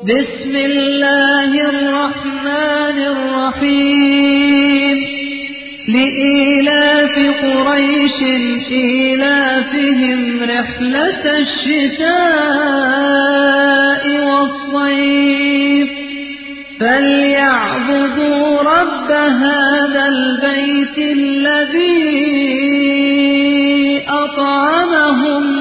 بسم الله الرحمن الرحيم لإيلاف قريش إيلافهم رحلة الشتاء والصيف فليعبدوا رب هذا البيت الذي أطعمهم